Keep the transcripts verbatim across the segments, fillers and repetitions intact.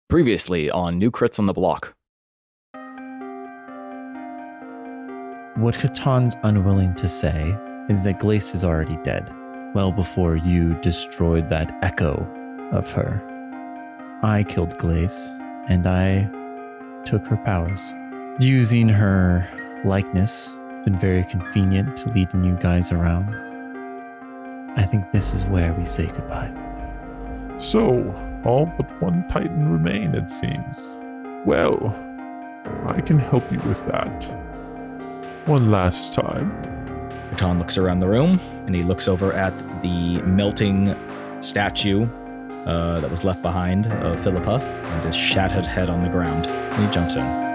Previously on New Crits on the Block. What Cataan's unwilling to say is that Glace is already dead, well before you destroyed that echo of her. I killed Glace, and I took her powers. Using her likeness, been very convenient to leading you guys around. I think this is where we say goodbye. So, all but one Titan remain, it seems. Well, I can help you with that. One last time. Cataan looks around the room, and he looks over at the melting statue uh, that was left behind of Philippa, and his shattered head on the ground. And he jumps in.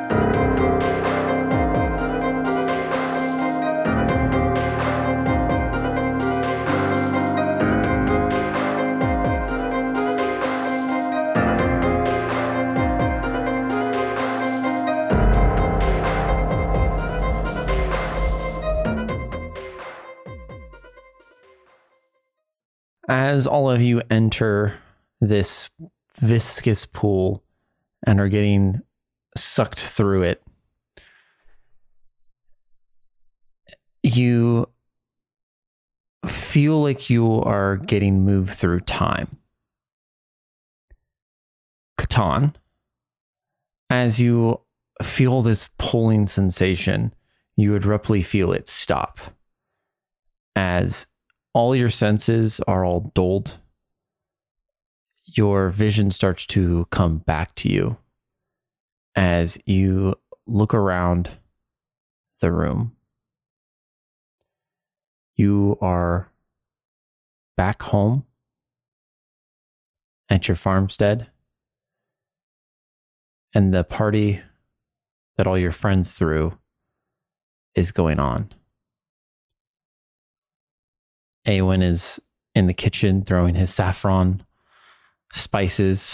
As all of you enter this viscous pool and are getting sucked through it, you feel like you are getting moved through time. Cataan, as you feel this pulling sensation, you abruptly feel it stop as all your senses are all dulled. Your vision starts to come back to you as you look around the room. You are back home at your farmstead, and the party that all your friends threw is going on. Awen is in the kitchen throwing his saffron spices.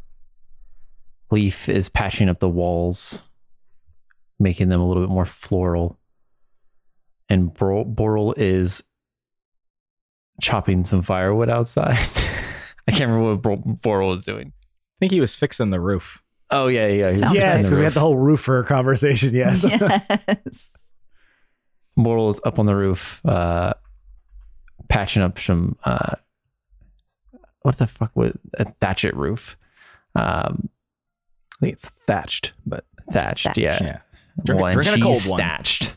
Leaf is patching up the walls, making them a little bit more floral. And Bor- Boral is chopping some firewood outside. I can't remember what Bor- Boral was doing. I think he was fixing the roof. Oh, yeah, yeah. He was Yes, because we had the whole roofer conversation, yes. Yes. Boral is up on the roof, uh, patching up some, uh, what the fuck was a thatchet roof? Um, I think it's thatched, but thatched, Thatched. yeah. Yeah. Drink, Well, drinking a and cold she's one. thatched.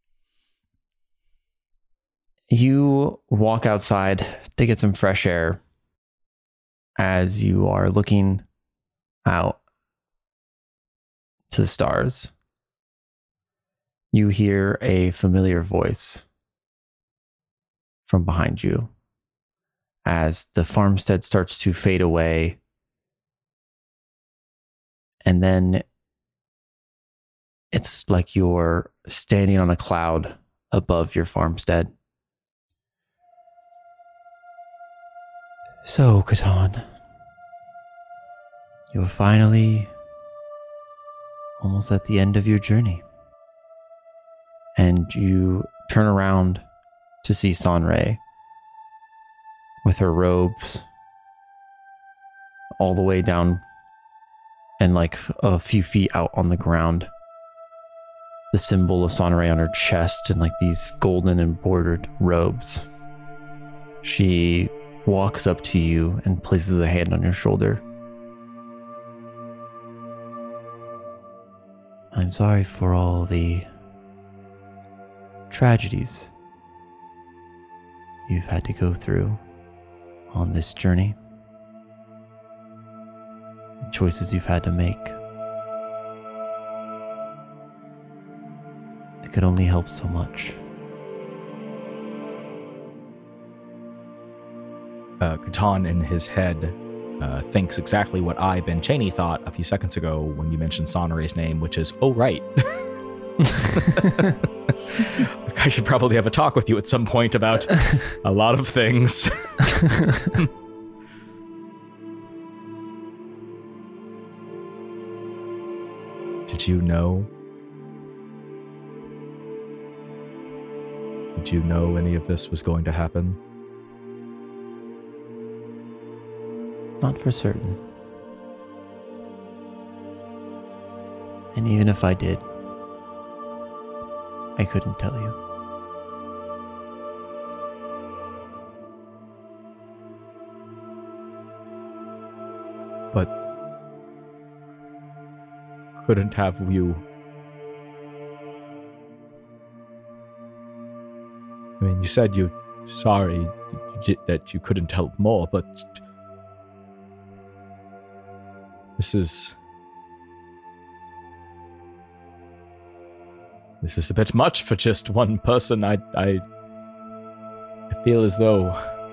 You walk outside to get some fresh air as you are looking out to the stars. You hear a familiar voice from behind you as the farmstead starts to fade away. And then it's like you're standing on a cloud above your farmstead. So, Cataan, you're finally almost at the end of your journey. And you turn around to see Sanre with her robes all the way down and like a few feet out on the ground. The symbol of Sanre on her chest and like these golden embroidered robes. She walks up to you and places a hand on your shoulder. I'm sorry for all the tragedies you've had to go through on this journey. The choices you've had to make. It could only help so much. Uh, Cataan in his head uh, thinks exactly what I, Ben Chaney, thought a few seconds ago when you mentioned Sanre's name, which is, oh, right. Like, I should probably have a talk with you at some point about a lot of things. Did you know? Did you know any of this was going to happen? Not for certain. And even if I did, I couldn't tell you. But couldn't have you. I mean, you said you're sorry that you couldn't help more, but this is this is a bit much for just one person. I I, I feel as though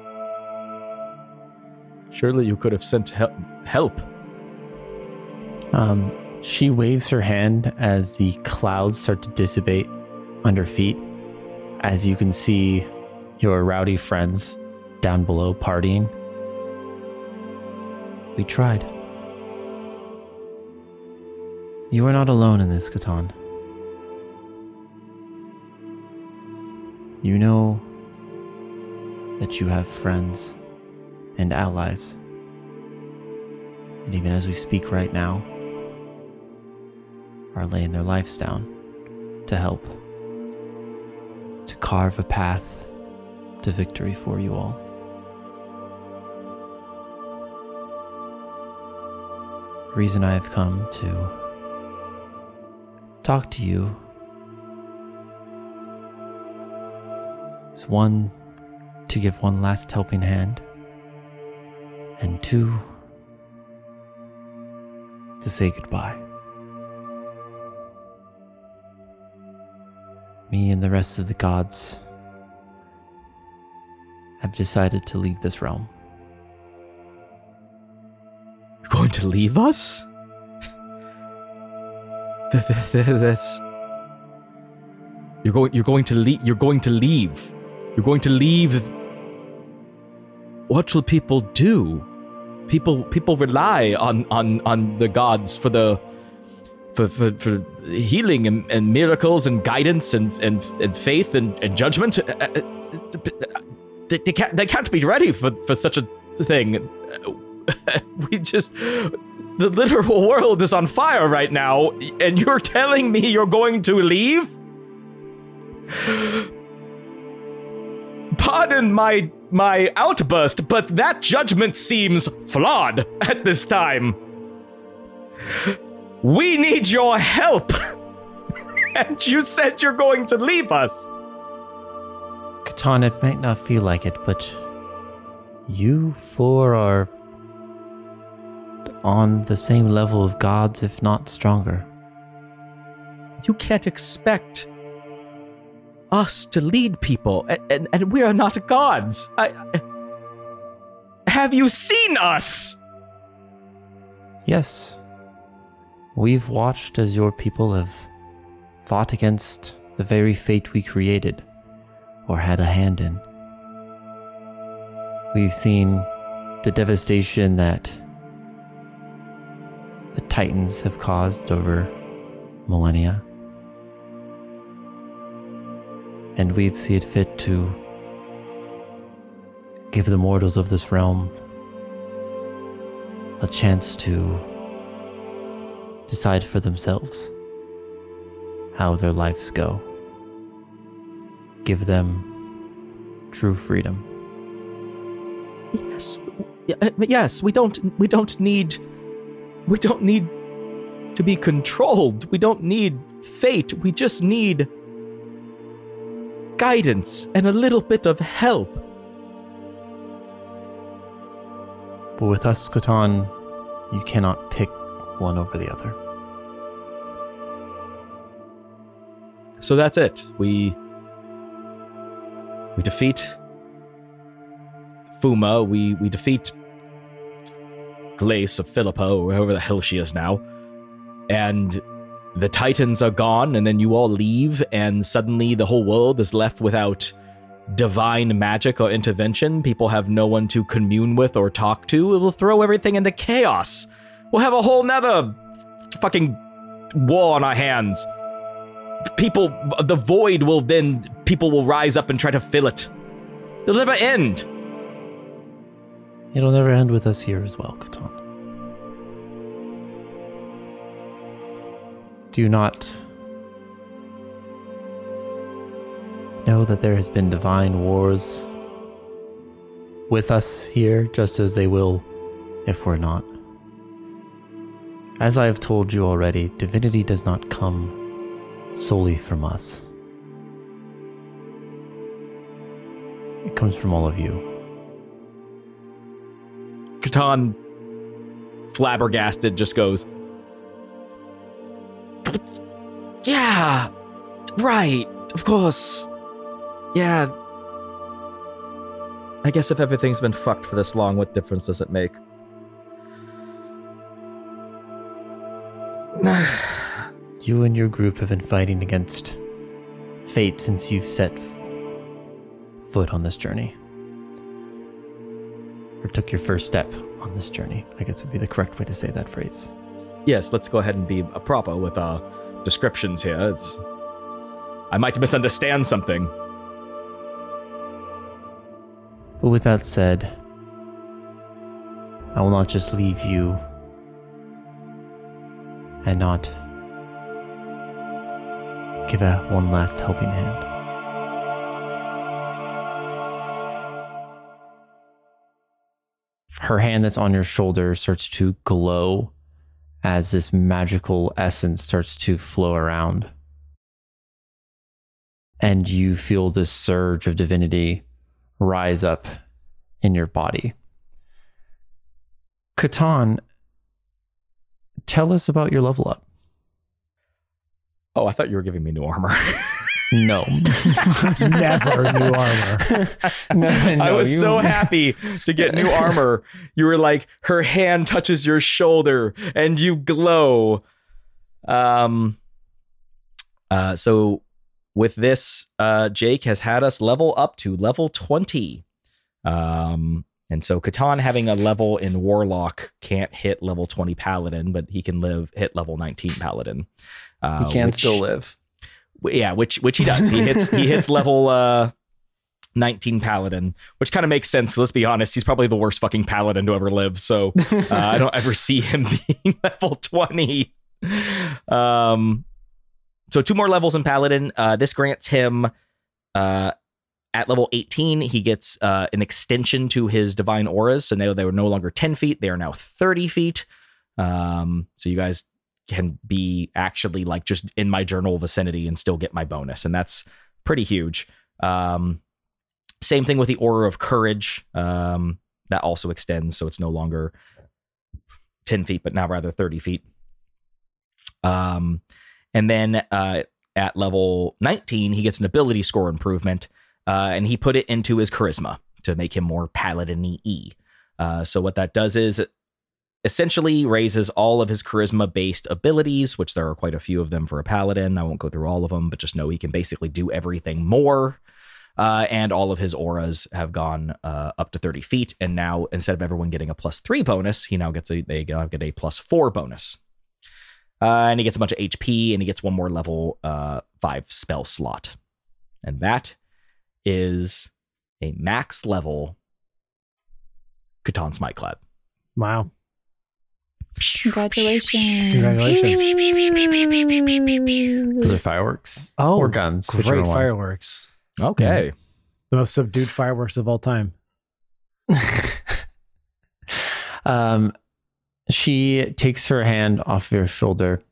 surely you could have sent help. help. Um, she waves her hand as the clouds start to dissipate under feet, as you can see your rowdy friends down below partying. We tried. You are not alone in this, Catan. You know that you have friends and allies. And even as we speak right now, are laying their lives down to help, to carve a path to victory for you all. The reason I have come to talk to you is one, to give one last helping hand, and two, to say goodbye. Me and the rest of the gods have decided to leave this realm. You're going to leave us? Th- th- th- That's you're going. You're going to leave. You're going to leave. You're going to leave. What will people do? People. People rely on on on the gods for the for for, for healing and, and miracles and guidance and and, and faith and, and judgment. They, they can't. They can't be ready for, for such a thing. We just. The literal world is on fire right now, and you're telling me you're going to leave? Pardon my my outburst, but that judgment seems flawed at this time. We need your help. And you said you're going to leave us. Catan, it might not feel like it, but you four are on the same level of gods, if not stronger. You can't expect us to lead people, and, and, and we are not gods. I, I, have you seen us? Yes. We've watched as your people have fought against the very fate we created, or had a hand in. We've seen the devastation that the Titans have caused over millennia. And we'd see it fit to give the mortals of this realm a chance to decide for themselves how their lives go. Give them true freedom. Yes, yes. We don't. We don't need. We don't need to be controlled. We don't need fate. We just need guidance and a little bit of help. But with us, Catan, you cannot pick one over the other. So that's it. We we defeat Fuma. We we defeat Glace or Philippa or whoever the hell she is now, and the Titans are gone, and then you all leave, and suddenly the whole world is left without divine magic or intervention. People have no one to commune with or talk to. It will throw everything into chaos. We'll have a whole nother fucking war on our hands. People, the void will then, people will rise up and try to fill it. It'll never end. It'll never end with us here as well, Catan. Do you not know that there has been divine wars with us here, just as they will if we're not? As I have told you already, divinity does not come solely from us. It comes from all of you. Catan, flabbergasted, just goes, yeah, right, of course. Yeah. I guess if everything's been fucked for this long, what difference does it make? You and your group have been fighting against fate since you've set f- foot on this journey. Or took your first step on this journey, I guess would be the correct way to say that phrase. Yes, let's go ahead and be proper with our descriptions here. It's, I might misunderstand something. But with that said, I will not just leave you and not give a one last helping hand. Her hand that's on your shoulder starts to glow as this magical essence starts to flow around. And you feel this surge of divinity rise up in your body. Catan, tell us about your level up. Oh, I thought you were giving me new armor. No. Never new armor. no, no, I was you- so happy to get new armor. You were like, her hand touches your shoulder and you glow. Um. Uh. So with this, uh, Jake has had us level up to level twenty. Um. And so Catan, having a level in Warlock, can't hit level twenty Paladin, but he can live hit level nineteen Paladin. Uh, He can which- still live. Yeah, which which he does. He hits he hits level uh, nineteen Paladin, which kind of makes sense. 'Cause let's be honest, he's probably the worst fucking Paladin to ever live. So uh, I don't ever see him being level twenty. Um, so two more levels in Paladin. Uh, this grants him uh, at level eighteen. He gets uh, an extension to his divine auras. So now they were no longer ten feet; they are now thirty feet. Um, so you guys can be actually like just in my journal vicinity and still get my bonus. And that's pretty huge. Um, same thing with the Aura of Courage. Um, that also extends. So it's no longer ten feet, but now rather thirty feet. Um, and then uh, at level nineteen, he gets an ability score improvement. Uh, and he put it into his charisma to make him more paladin-y. Uh, so what that does is it essentially raises all of his charisma-based abilities, which there are quite a few of them for a paladin. I won't go through all of them, but just know he can basically do everything more. Uh, and all of his auras have gone uh, up to thirty feet. And now, instead of everyone getting a plus three bonus, he now gets a they now get a plus four bonus. Uh, and he gets a bunch of H P, and he gets one more level uh, five spell slot. And that is a max level Catan Smiteclad. Wow. Congratulations. Congratulations. Those are fireworks. Oh, or guns. Great whichever one. fireworks. Okay. The most subdued fireworks of all time. um, she takes her hand off your shoulder.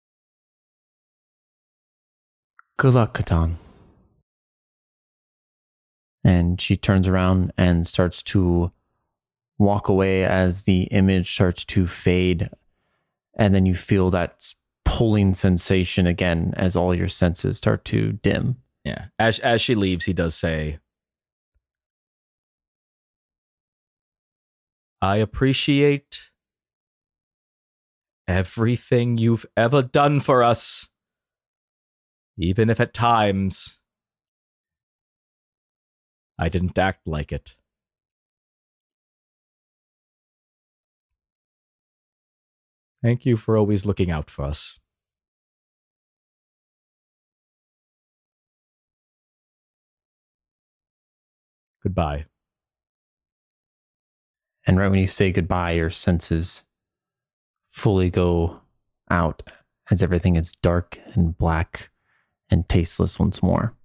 Good luck, Catan. And she turns around and starts to walk away as the image starts to fade. And then you feel that pulling sensation again as all your senses start to dim. Yeah. As as she leaves, he does say, I appreciate everything you've ever done for us, even if at times I didn't act like it. Thank you for always looking out for us. Goodbye. And right when you say goodbye, your senses fully go out as everything is dark and black and tasteless once more.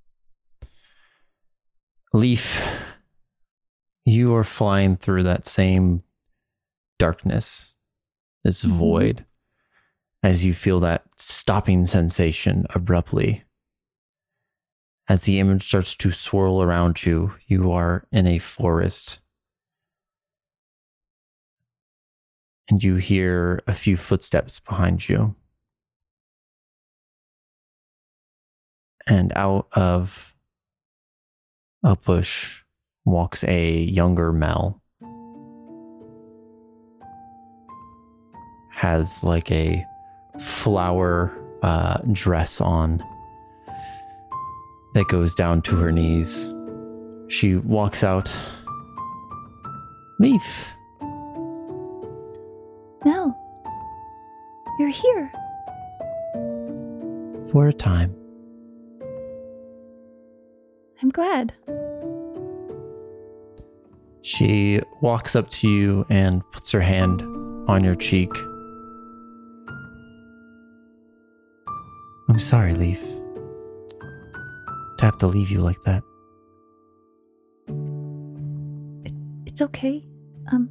Leaf, you are flying through that same darkness, this mm-hmm. void, as you feel that stopping sensation abruptly. As the image starts to swirl around you, you are in a forest. And you hear a few footsteps behind you. And out of a bush walks a younger Mel. Has like a flower uh, dress on that goes down to her knees. She walks out. Leaf. Mel, you're here. For a time. I'm glad. She walks up to you and puts her hand on your cheek. I'm sorry, Leaf, to have to leave you like that. It, it's okay. Um,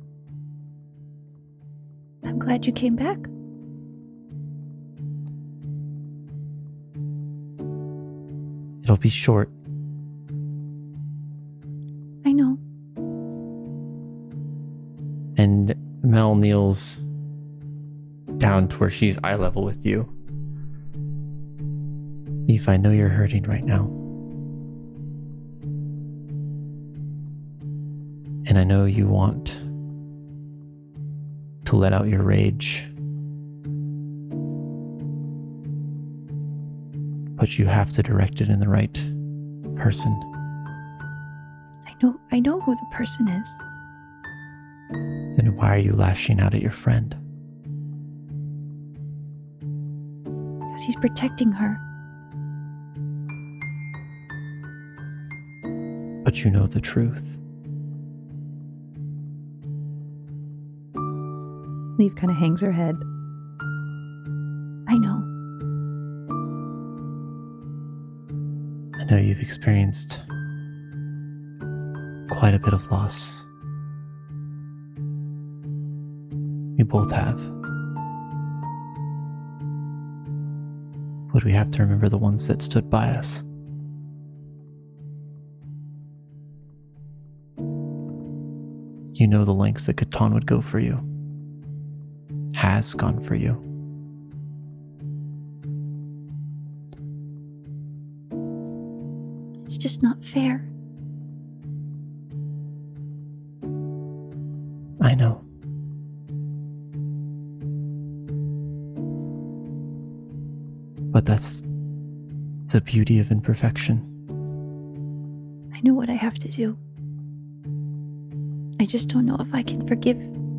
I'm glad you came back. It'll be short. I know. And Mel kneels down to where she's eye level with you. Leaf, I know you're hurting right now. And I know you want to let out your rage. But you have to direct it in the right person. I know, I know who the person is. Then why are you lashing out at your friend? Because he's protecting her. But you know the truth. Leaf kind of hangs her head. I know. I know you've experienced quite a bit of loss. We both have. But we have to remember the ones that stood by us. You know the lengths that Catan would go for you. Has gone for you. It's just not fair. I know. But that's the beauty of imperfection. I know what I have to do. I just don't know if I can forgive.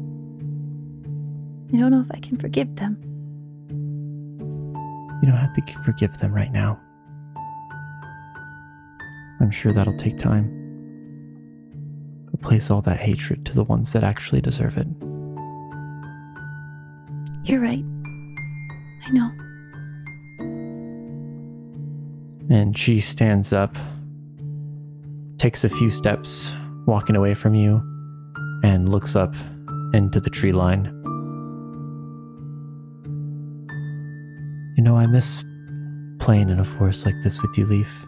I don't know if I can forgive them. You don't have to forgive them right now. I'm sure that'll take time. But place all that hatred to the ones that actually deserve it. You're right. I know. And she stands up, takes a few steps, walking away from you, and looks up into the tree line. You know, I miss playing in a forest like this with you, Leaf.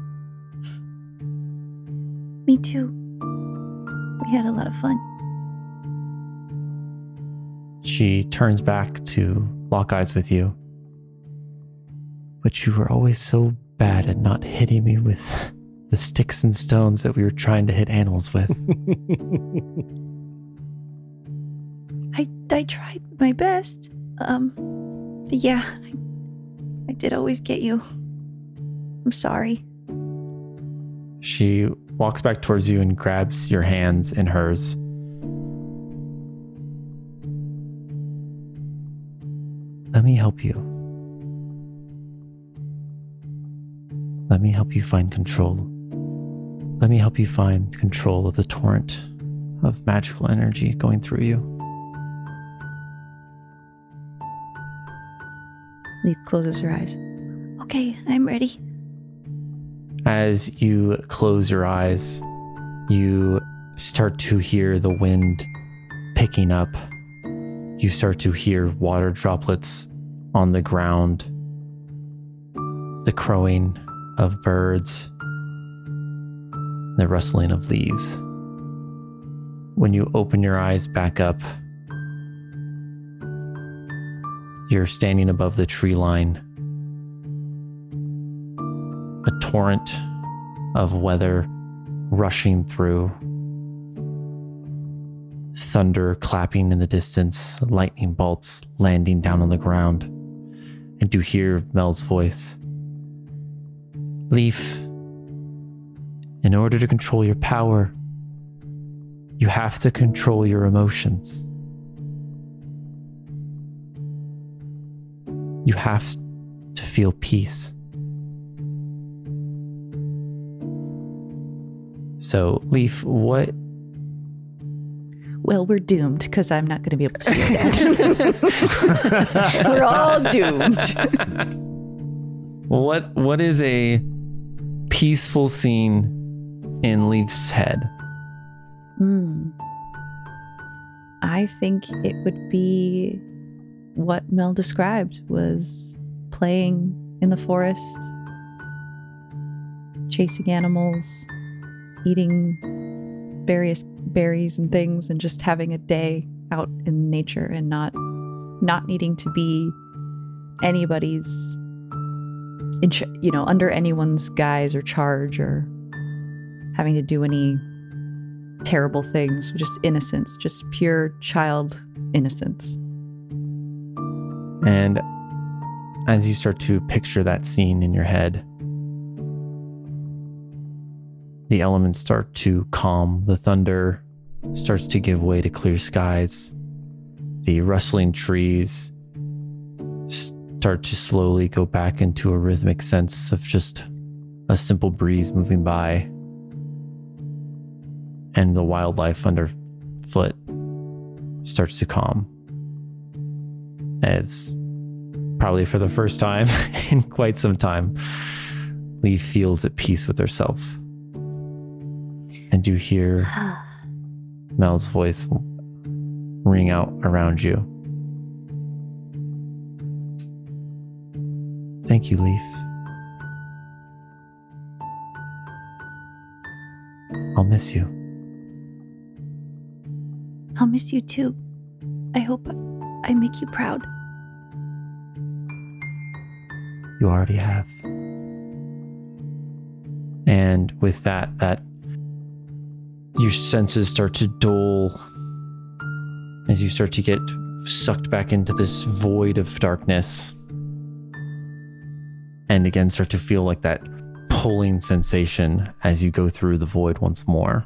Me too. We had a lot of fun. She turns back to lock eyes with you. But you were always so bad at not hitting me with the sticks and stones that we were trying to hit animals with. I I tried my best. Um, yeah, I, I did always get you. I'm sorry. She walks back towards you and grabs your hands in hers. Let me help you. Let me help you find control. Let me help you find control of the torrent of magical energy going through you. Leaf closes her eyes. Okay, I'm ready. As you close your eyes, you start to hear the wind picking up. You start to hear water droplets on the ground, the crowing of birds, the rustling of leaves. When you open your eyes back up, you're standing above the tree line. A torrent of weather rushing through, thunder clapping in the distance, lightning bolts landing down on the ground, and you hear Mel's voice. Leaf, in order to control your power, you have to control your emotions. You have to feel peace. So, Leaf, what? Well, we're doomed because I'm not going to be able to do that. We're all doomed. What? What is a peaceful scene in Leaf's head? Hmm. I think it would be what Mel described, was playing in the forest, chasing animals, eating various berries and things, and just having a day out in nature and not not needing to be anybody's in ch- you know under anyone's guise or charge, or having to do any terrible things. Just innocence, just pure child innocence. And as you start to picture that scene in your head, the elements start to calm. The thunder starts to give way to clear skies. The rustling trees start to slowly go back into a rhythmic sense of just a simple breeze moving by. And the wildlife underfoot starts to calm. As probably for the first time in quite some time, Leaf feels at peace with herself. And you hear Mel's voice ring out around you. Thank you, Leaf. I'll miss you. I'll miss you too. I hope I make you proud. You already have. And with that, that your senses start to dull as you start to get sucked back into this void of darkness. And again, start to feel like that pulling sensation as you go through the void once more.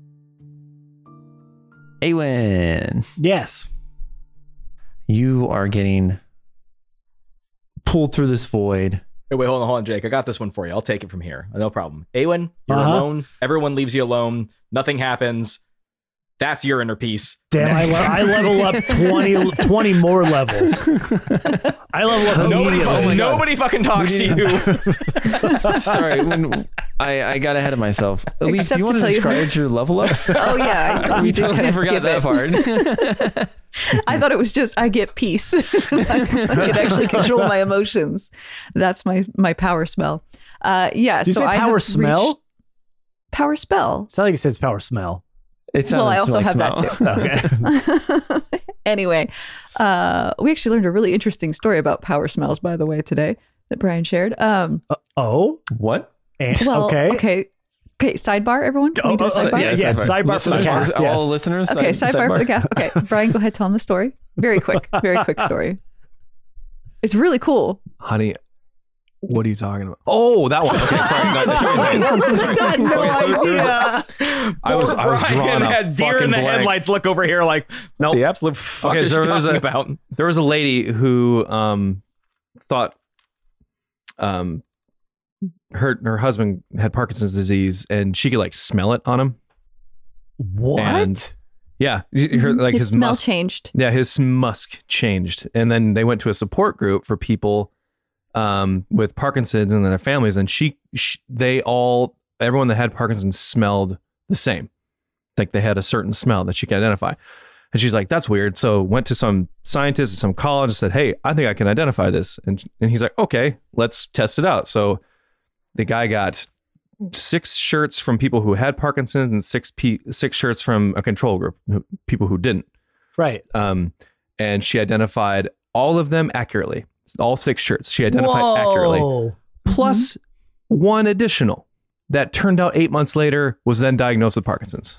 Awen, Yes. you are getting pulled through this void. Hey, wait, hold on, hold on, Jake. I got this one for you. I'll take it from here. No problem. Awen, you're Uh-huh. alone. Everyone leaves you alone. Nothing happens. That's your inner peace. Damn, I, le- I level up twenty, twenty more levels. I level up Nobody, immediately. fu- nobody fucking talks to you. Sorry, when I, I got ahead of myself. Elise, Except do you to want to tell you- describe your level up? Oh yeah, I, we you did totally kinda forgot skip that it. part. I thought it was just I get peace. I can actually control my emotions. That's my my power spell. Uh, yeah. Did you so say I power have smell? reached- Power spell. It's not like it says power smell. It Well, I sounded also like have smell. that too. Okay. Anyway, uh, we actually learned a really interesting story about power smells, by the way, today that Brian shared. Um, Uh, oh. What? And, well, okay. okay, okay. Sidebar, everyone. Can Oh, we do a oh, uh, sidebar? yeah, yeah, sidebar for the Listeners, cast, all yes. listeners. Okay, side- sidebar for the cast. Okay, Brian, go ahead, tell him the story. Very quick, very quick story. It's really cool. Honey, what are you talking about? Oh, that one. Okay, sorry. No, sorry, sorry. I had no Okay, so there was a- idea. I was I was Brian drawing a had deer in fucking the blank. headlights. Look over here, like Nope. the absolute fuck Okay, is so she there was talking a- about? There was a lady who um thought um her her husband had Parkinson's disease and she could like smell it on him. What? And yeah, her, like his, his, smell musk. changed. Yeah, his musk changed, and then they went to a support group for people um, with Parkinson's and their families, and she, she, they all, everyone that had Parkinson's smelled the same. Like they had a certain smell that she could identify. And she's like, that's weird. So went to some scientist at some college and said, hey, I think I can identify this. And and he's like, okay, let's test it out. So the guy got six shirts from people who had Parkinson's and six p six shirts from a control group, people who didn't. Right. Um, and she identified all of them accurately. All six shirts she identified Whoa. accurately. Plus mm-hmm. one additional that turned out eight months later was then diagnosed with Parkinson's.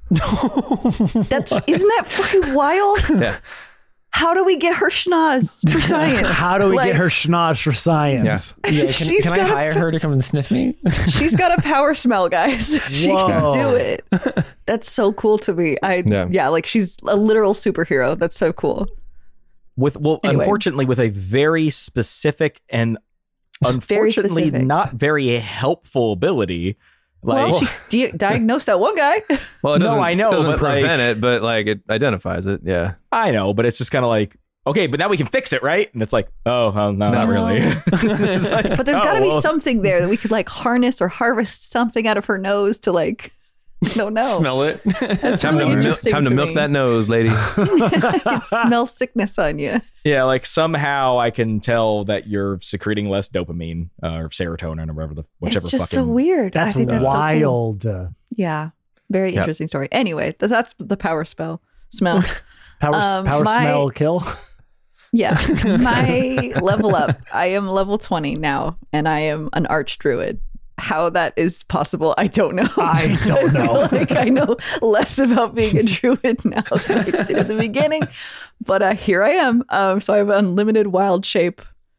That's isn't that fucking wild? Yeah. How do we get her schnoz for science? How do we Like, get her schnoz for science? Yeah. Yeah, can, She's can I got a hire p- her to come and sniff me? She's got a power smell, guys. She Whoa. can do it. That's so cool to me. I Yeah. yeah, like she's a literal superhero. That's so cool. With well, Anyway. unfortunately, with a very specific and unfortunately specific. not very helpful ability. Like, Well, she di- diagnosed that one guy. Well, it No, doesn't, I know, doesn't but, prevent like- it, but like it identifies it. Yeah. I know, but it's just kind of like, okay, but now we can fix it, right? And it's like, oh, well, no, not No. really. It's like, But there's oh, got to be well. something there that we could like harness or harvest something out of her nose to like, I don't know. Smell it. That's time really to, mil- interesting time to, to milk me. that nose, lady. I can smell sickness on you. Yeah, like somehow I can tell that you're secreting less dopamine uh, or serotonin or whatever the whichever It's just fucking. so weird. I That's think that's so cool. wild. Uh, Yeah. Very Yep. interesting story. Anyway, th- that's the power spell. Smell. Power, Um, power my- smell, kill. Yeah. My level up. I am level twenty now, and I am an arch druid. How that is possible, I don't know. I don't feel know. like I know less about being a druid now than I did at the beginning. But uh, here I am. Um, so I have unlimited wild shape.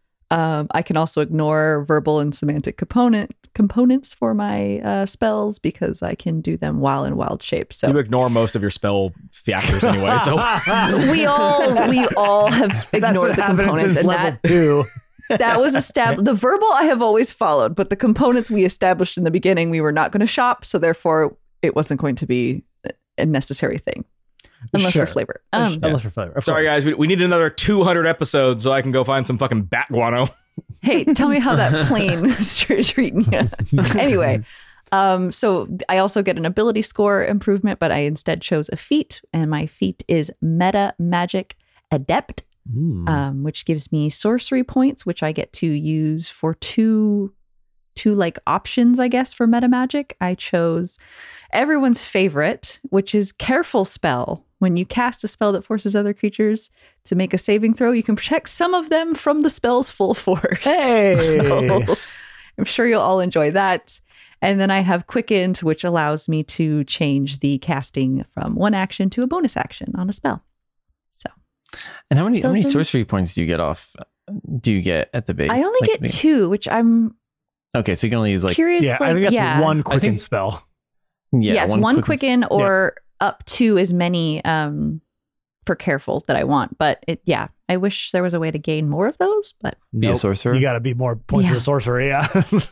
Um, I can also ignore verbal and semantic component components for my uh, spells because I can do them while in wild shape. So You ignore most of your spell factors anyway, so we all we all have That's ignored what the happened components, since and level that two. that was established. The verbal I have always followed, but the components we established in the beginning, we were not going to shop, so therefore it wasn't going to be a necessary thing, unless Sure. for flavor. Um, Unless for flavor. Of sorry course. guys, we, we need another two hundred episodes so I can go find some fucking bat guano. hey, tell me how that plane is treating you. Anyway, um, so I also get an ability score improvement, but I instead chose a feat, and my feat is Meta Magic Adept. Mm. um, which gives me sorcery points, which I get to use for two, two like options, I guess, for meta magic. I chose everyone's favorite, which is Careful Spell. When you cast a spell that forces other creatures to make a saving throw, you can protect some of them from the spell's full force. Hey! So I'm sure you'll all enjoy that. And then I have Quickened, which allows me to change the casting from one action to a bonus action on a spell. So And how many how many Those are- sorcery points do you get off? Do you get at the base? I only Like, get the- two, which I'm Okay, so you can only use like curious. Yeah, like, I think that's yeah. one quicken think- spell. yeah, Yeah, it's one, quick quicken or up to as many um for Careful that I want. But it yeah, I wish there was a way to gain more of those, but be a Nope. sorcerer. You got to be more points Yeah. of sorcery. Yeah.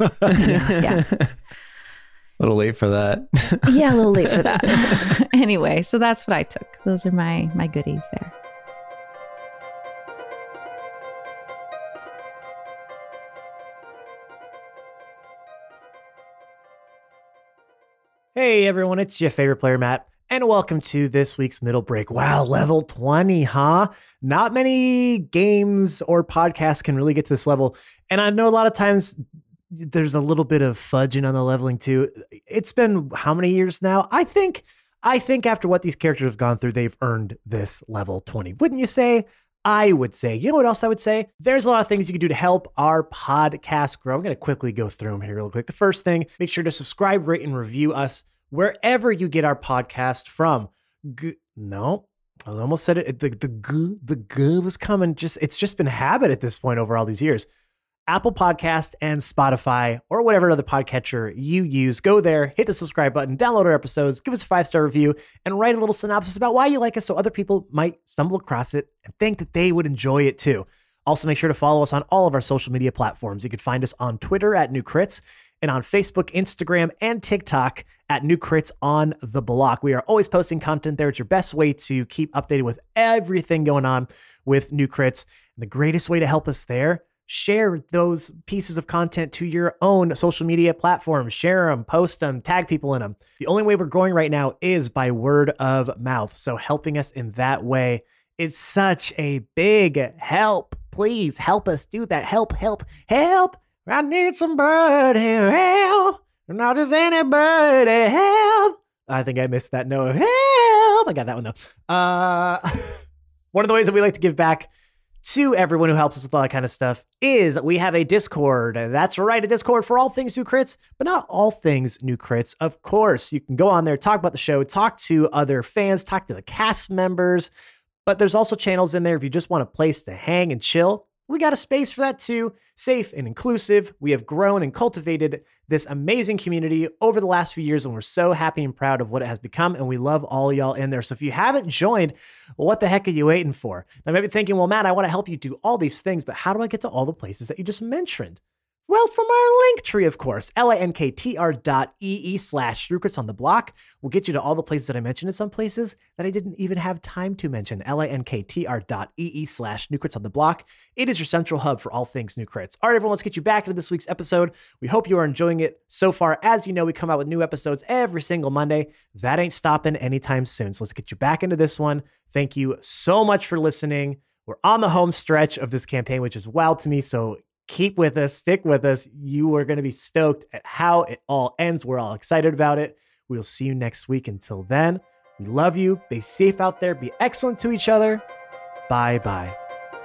yeah. A little late for that. Yeah, a little late for that. Anyway, so that's what I took. Those are my my goodies there. Hey everyone, it's your favorite player, Matt, and welcome to this week's Middle Break. Wow, level twenty, huh? Not many games or podcasts can really get to this level. And I know a lot of times there's a little bit of fudging on the leveling too. It's been how many years now? I think I think after what these characters have gone through, they've earned this level twenty. Wouldn't you say? I would say. You know what else I would say? There's a lot of things you can do to help our podcast grow. I'm going to quickly go through them here real quick. The first thing, make sure to subscribe, rate, and review us wherever you get our podcast from. G- no, I almost said it. The the g the g was coming. Just it's just been habit at this point over all these years. Apple Podcast and Spotify or whatever other podcatcher you use. Go there, hit the subscribe button, download our episodes, give us a five-star review, and write a little synopsis about why you like us so other people might stumble across it and think that they would enjoy it too. Also, make sure to follow us on all of our social media platforms. You can find us on Twitter at New Crits and on Facebook, Instagram, and TikTok at New Crits on the Block. We are always posting content there. It's your best way to keep updated with everything going on with New Crits. And the greatest way to help us there, share those pieces of content to your own social media platforms. Share them, post them, tag people in them. The only way we're growing right now is by word of mouth. So helping us in that way is such a big help. Please help us do that. Help, help, help. I need somebody help. Not just anybody help. I think I missed that note. Help. I got that one though. Uh, one of the ways that we like to give back to everyone who helps us with all that kind of stuff is we have a Discord. That's right, a Discord for all things New Crits, but not all things New Crits. Of course, you can go on there, talk about the show, talk to other fans, talk to the cast members, but there's also channels in there if you just want a place to hang and chill. We got a space for that too, safe and inclusive. We have grown and cultivated this amazing community over the last few years, and we're so happy and proud of what it has become, and we love all y'all in there. So if you haven't joined, well, what the heck are you waiting for? Now, maybe thinking, well, Matt, I want to help you do all these things, but how do I get to all the places that you just mentioned? Well, from our link tree, of course, linktr dot ee slash Snewcrits on the block will get you to all the places that I mentioned, and some places that I didn't even have time to mention. linktr dot ee slash Snewcrits on the block. It is your central hub for all things New Crits. All right, everyone, let's get you back into this week's episode. We hope you are enjoying it so far. As you know, we come out with new episodes every single Monday. That ain't stopping anytime soon. So let's get you back into this one. Thank you so much for listening. We're on the home stretch of this campaign, which is wild to me. So keep with us, stick with us. You are going to be stoked at how it all ends. We're all excited about it. We'll see you next week. Until then, we love you. Be safe out there. Be excellent to each other. Bye-bye.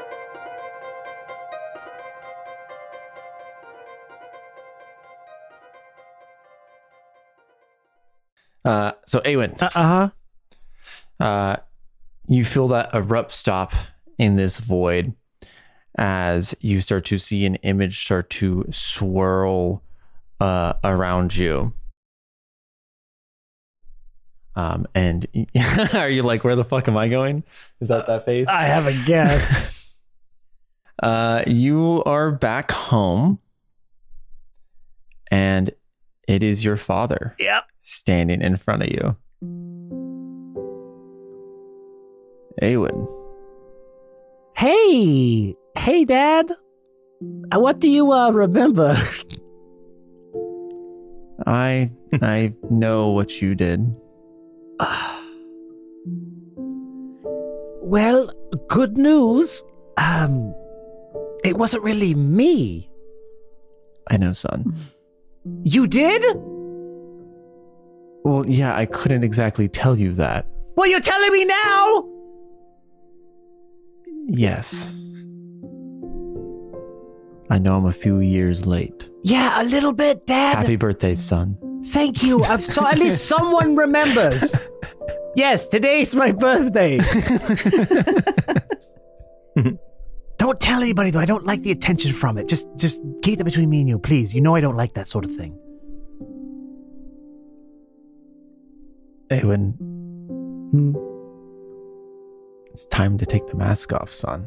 Uh, so, Awen, Uh-huh. uh, you feel that abrupt stop in this void as you start to see an image start to swirl uh, around you. Um, and are you like, where the fuck am I going? Is that that face? I have a guess. uh, you are back home, and it is your father. Yep. Standing in front of you. Awen. Hey, hey, Dad. Uh, What do you uh, remember? I I know what you did. Well, good news. Um, it wasn't really me. I know, son. You did? Well, yeah, I couldn't exactly tell you that. Well, you're telling me now? Yes. I know I'm a few years late. Yeah, a little bit, Dad. Happy birthday, son. Thank you. I've, so at least someone remembers. Yes, today's my birthday. Don't tell anybody, though. I don't like the attention from it. Just, just keep that between me and you, please. You know I don't like that sort of thing. Awen, Hmm. it's time to take the mask off, son.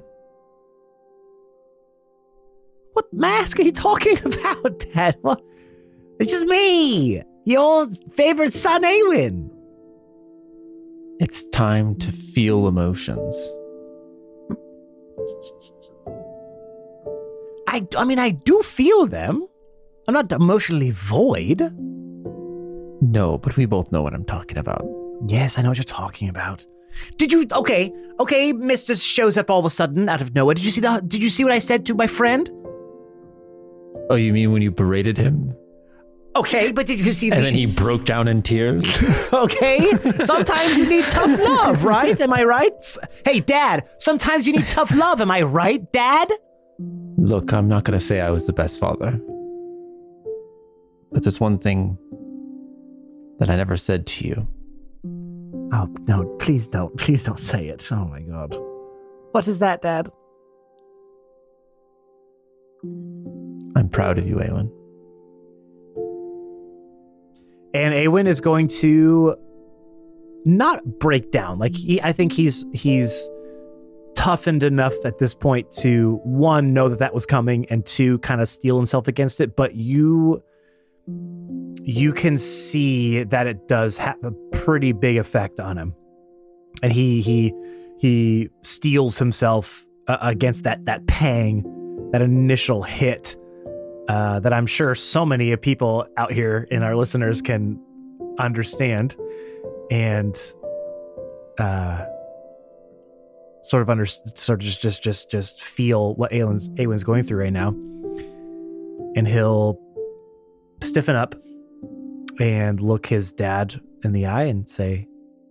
What mask are you talking about, Dad? What? It's just me, your favorite son, Awen. It's time to feel emotions. I, I mean, I do feel them. I'm not emotionally void. No, but we both know what I'm talking about. Yes, I know what you're talking about. Did you? Okay, okay. Mister shows up all of a sudden out of nowhere. Did you see the? Did you see what I said to my friend? Oh, you mean when you berated him? Okay, but did you see? And the, then he broke down in tears? Okay, sometimes you need tough love, right? Am I right? Hey, Dad. Sometimes you need tough love. Am I right, Dad? Look, I'm not going to say I was the best father. But there's one thing that I never said to you. Oh, no, please don't. Please don't say it. Oh, my God. What is that, Dad? I'm proud of you, Awen. And Awen is going to not break down. Like he, I think he's he's toughened enough at this point to, one, know that that was coming, and two, kind of steel himself against it. But you you can see that it does have a pretty big effect on him, and he he he steels himself uh, against that that pang that initial hit uh, that I'm sure so many people out here in our listeners can understand and uh, sort of under sort of just just just just feel what Aelin's, Aelin's going through right now, and he'll stiffen up and look his dad in the eye and say,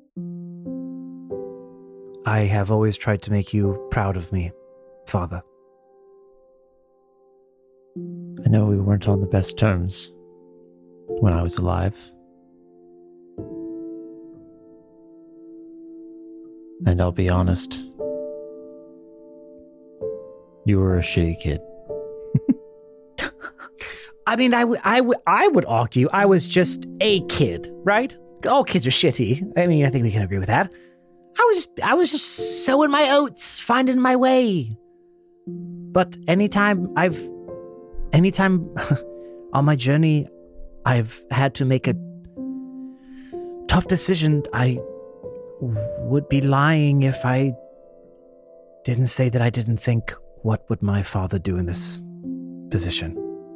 "I have always tried to make you proud of me, Father." I know we weren't on the best terms when I was alive. And I'll be honest, you were a shitty kid. I mean, I, w- I, w- I would argue I was just a kid, right? All kids are shitty. I mean, I think we can agree with that. I was just, I was just sowing my oats, finding my way. But anytime I've, anytime on my journey, I've had to make a tough decision. I would be lying if I didn't say that I didn't think, what would my father do in this position?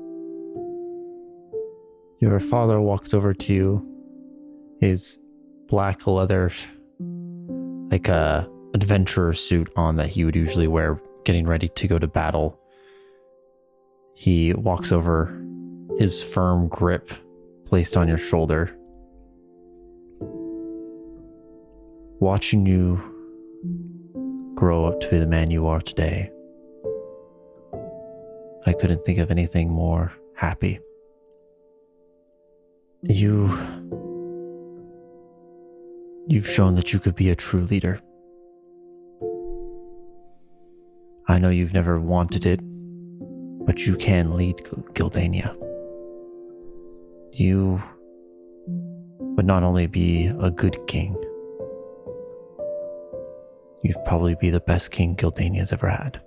Your father walks over to you, his black leather, like a adventurer suit on that he would usually wear getting ready to go to battle. He walks over, his firm grip placed on your shoulder. Watching you grow up to be the man you are today, I couldn't think of anything more happy. You... You've shown that you could be a true leader. I know you've never wanted it, but you can lead Gildania. You would not only be a good king, you'd probably be the best king Gildania's ever had.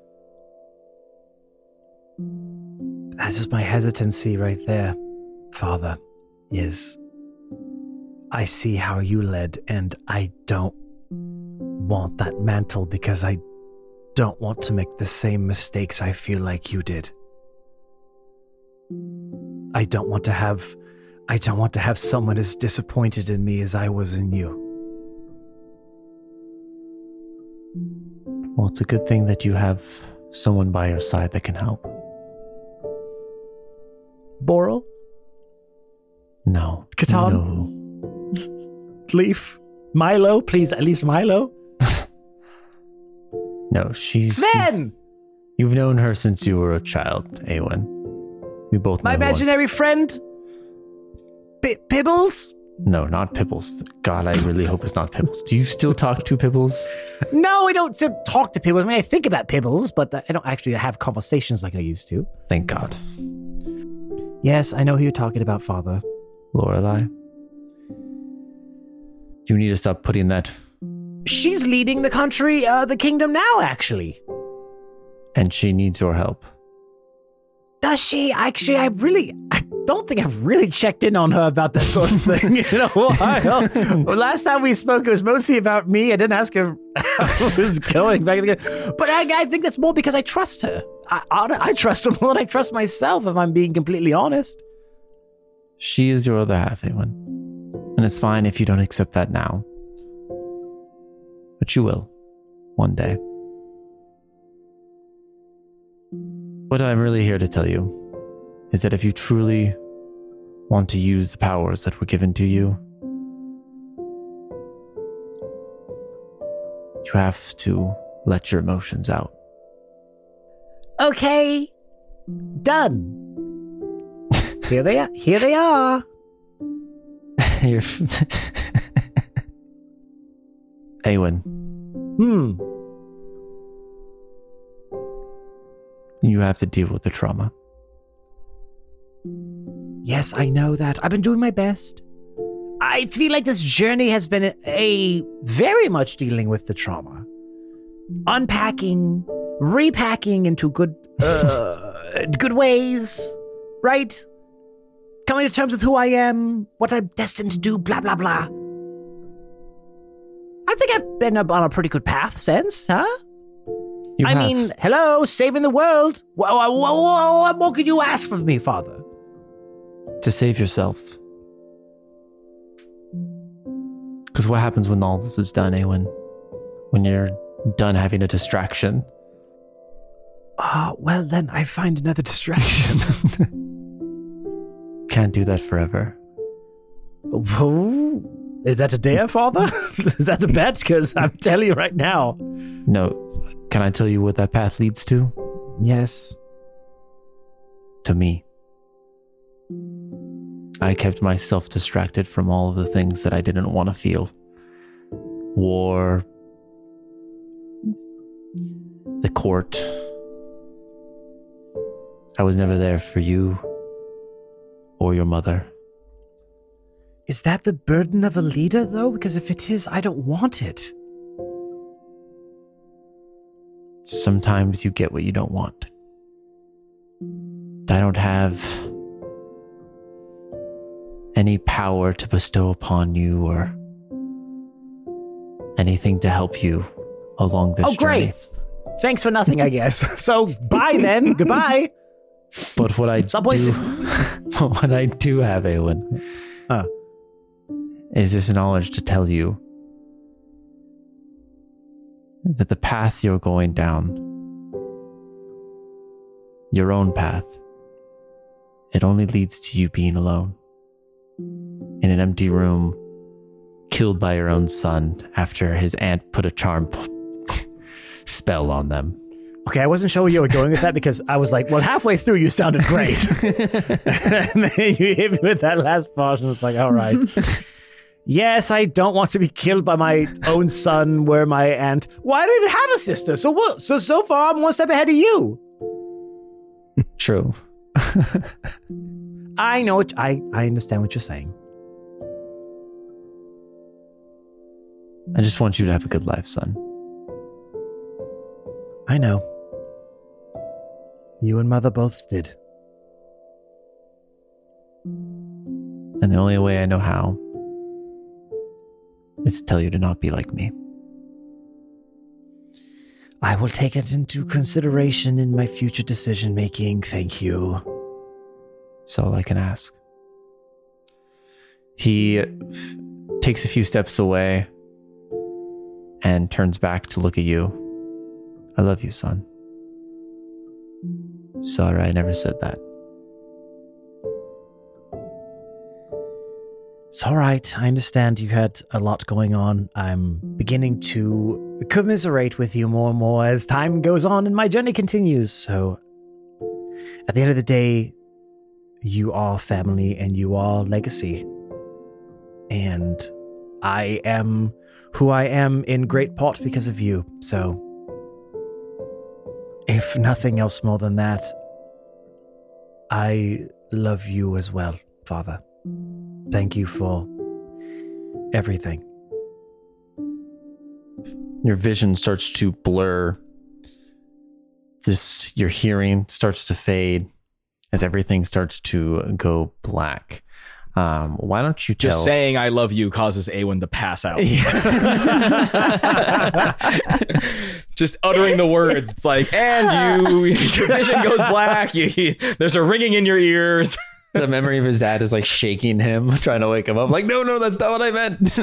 That's just my hesitancy right there, Father, is I see how you led, and I don't want that mantle because I don't want to make the same mistakes I feel like you did. I don't want to have I don't want to have someone as disappointed in me as I was in you. Well, it's a good thing that you have someone by your side that can help. Boral? No. Catan? You know who. Leaf? Milo? Please, at least Milo? No, she's... Sven! You've, you've known her since you were a child, Awen. We both know My who imaginary aren't. friend? P- Pibbles? No, not Pibbles. God, I really hope it's not Pibbles. Do you still talk to Pibbles? No, I don't still talk to people. I mean, I think about Pibbles, but I don't actually have conversations like I used to. Thank God. Yes, I know who you're talking about, Father. Lorelei? You need to stop putting that... She's leading the country, uh, the kingdom now, actually. And she needs your help. Does she? Actually, I really, I don't think I've really checked in on her about that sort of thing in a while. Well, last time we spoke, it was mostly about me. I didn't ask her how it was going back again. But I, I think that's more because I trust her. I, I, I trust her more than I trust myself, if I'm being completely honest. She is your other half, Awen. And it's fine if you don't accept that now. But you will. One day. What I'm really here to tell you is that if you truly want to use the powers that were given to you, you have to let your emotions out. Okay. Done. Here they are. Here they are. You're Awen, Hmm. you have to deal with the trauma. Yes, I know that. I've been doing my best. I feel like this journey has been a, a very much dealing with the trauma. Unpacking, repacking into good uh, good ways, right? Coming to terms with who I am, what I'm destined to do, blah, blah, blah. I think I've been on a pretty good path since, huh? You I have mean, hello, saving the world. Wha- wha- wha- wha- What more could you ask of me, Father? to save yourself. Because what happens when all this is done, Awen? When you're done having a distraction? Ah, well, then I find another distraction. Can't do that forever. Whoa. Is that a dare, Father? Is that a bet? Because I'm telling you right now. No, can I tell you what that path leads to? Yes. To me. I kept myself distracted from all of the things that I didn't want to feel. War, the court. I was never there for you or your mother. Is that the burden of a leader, though? Because if it is, I don't want it. Sometimes you get what you don't want. I don't have any power to bestow upon you or anything to help you along this Oh, journey. great. Thanks for nothing, I guess. So, bye then. Goodbye. But what I Subway do, what I do have, Awen, Huh. is this knowledge to tell you that the path you're going down, your own path, it only leads to you being alone in an empty room, killed by your own son after his aunt put a charm p- spell on them. Okay, I wasn't sure where you were going with that because I was like, well, halfway through you sounded great. And then you hit me with that last part and it's like, all right. Yes, I don't want to be killed by my own son where my aunt... Well, I don't even have a sister. So what? So, so far, I'm one step ahead of you. True. I know it. I, I understand what you're saying. I just want you to have a good life, son. I know. You and Mother both did. And the only way I know how is to tell you to not be like me. I will take it into consideration in my future decision making. Thank you. That's all I can ask. He f- takes a few steps away and turns back to look at you. I love you, son. Sorry, I never said that. It's all right. I understand you had a lot going on. I'm beginning to commiserate with you more and more as time goes on and my journey continues. So, at the end of the day, you are family and you are legacy. And I am who I am in great part because of you. So, if nothing else more than that, I love you as well, Father. Thank you for everything. Your vision starts to blur. This, your hearing starts to fade as everything starts to go black. Um, why don't you tell... Just saying I love you causes Awen to pass out. Just uttering the words. It's like, and you, your vision goes black. You, there's a ringing in your ears. The memory of his dad is like shaking him, trying to wake him up. Like, no, no, that's not what I meant.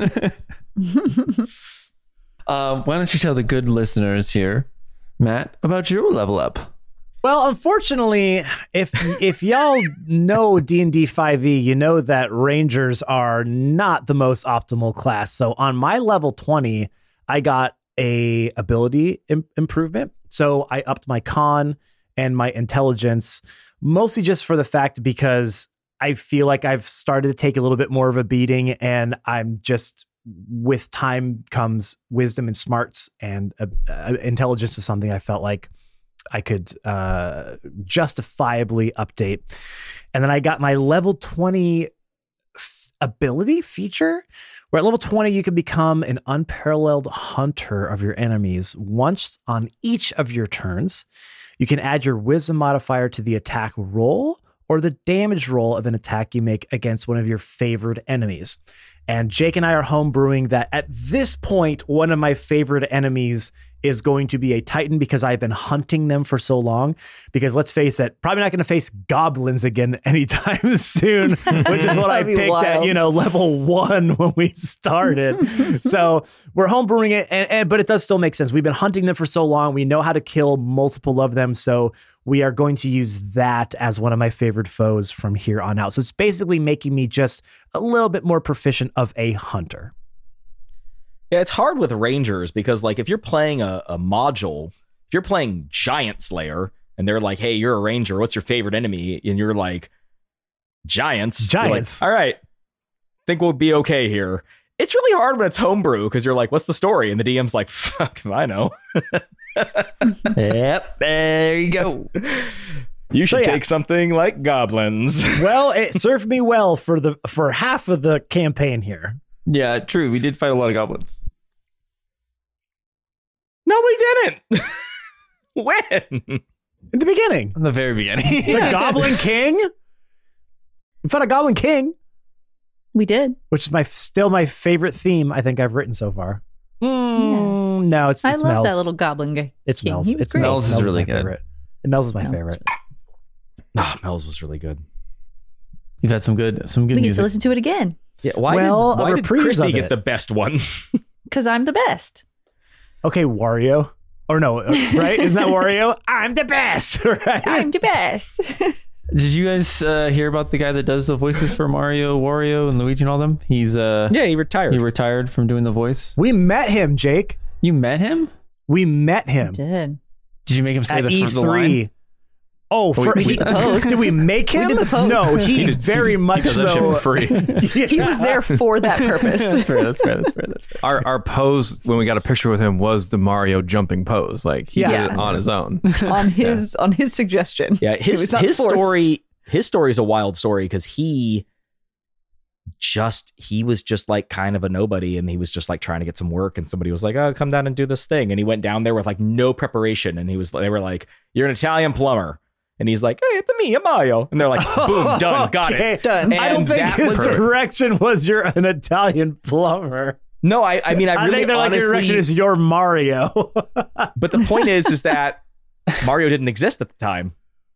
um, why don't you tell the good listeners here, Matt, about your level up? Well, unfortunately, if if y'all know D and D five e, you know that Rangers are not the most optimal class. So on my level twenty, I got a ability im- improvement. So I upped my con and my intelligence, mostly just for the fact because I feel like I've started to take a little bit more of a beating, and I'm just, with time comes wisdom and smarts, and uh, uh, intelligence is something I felt like I could uh, justifiably update. And then I got my level twenty f- ability feature, where at level twenty, you can become an unparalleled hunter of your enemies. Once on each of your turns, you can add your wisdom modifier to the attack roll or the damage roll of an attack you make against one of your favored enemies. And Jake and I are homebrewing that at this point, one of my favorite enemies is going to be a Titan because I've been hunting them for so long. Because let's face it, probably not going to face goblins again anytime soon, which is what I That'd be picked wild. at, you know, level one when we started. So we're homebrewing it, and, and but it does still make sense. We've been hunting them for so long. We know how to kill multiple of them. So we are going to use that as one of my favorite foes from here on out. So it's basically making me just a little bit more proficient of a hunter. Yeah, it's hard with rangers because, like, if you're playing a, a module, if you're playing Giant Slayer and they're like, hey, you're a ranger, what's your favorite enemy? And you're like, giants. You're like, Giants. all right, think we'll be okay here. It's really hard when it's homebrew because you're like, what's the story? And the D M's like, fuck if I know. Yep, there you go. You should So, yeah. take something like goblins. Well, it served me well for the for half of the campaign here. Yeah, true. We did fight a lot of goblins. No, we didn't. When? In the beginning. In the very beginning. The Goblin King? We fought a Goblin King, We did. which is my still my favorite theme I think I've written so far. Mm, No, it's, I it's love Mel's. that little goblin guy. It's king. Mel's. He was It's great. Mel's. Mel's is Mel's really my good. favorite. And Mel's is my Mel's is favorite. Ah, Mel's was really good. You've had some good, some good We get to music. listen to it again Yeah, why Well, did, a why did reprise Christy of get it. the best one? because I'm the best. Okay, Wario. Or no, uh, right? Isn't that Wario? I'm the best, right? I'm the best. Did you guys uh, hear about the guy that does the voices for Mario, Wario, and Luigi and all them? He's uh, Yeah, he retired. he retired from doing the voice. We met him, Jake. You met him? We met him did. Did you make him say at the, E fir- the line? three. Oh, for, we he, did the pose. did we make him? We did the pose. No, he, He just- very he just- much he does that shit so. for free. He was there for that purpose. That's fair. That's fair. That's fair. That's fair. Our our pose when we got a picture with him was the Mario jumping pose. Like he Yeah. did it on his own. on his on his suggestion. Yeah, It his was not his forced. story his story is a wild story because he just he was just like kind of a nobody and he was just like trying to get some work and somebody was like, oh, come down and do this thing, and he went down there with like no preparation and he was they were like, you're an Italian plumber, and he's like, hey, it's me, I'm Mario, and they're like, boom, done, got Okay. it. Done. I don't And think that his was- direction was you're an Italian plumber. No, I I mean I I, really think they're like your honestly, direction is you're Mario. but the point is is that Mario didn't exist at the time.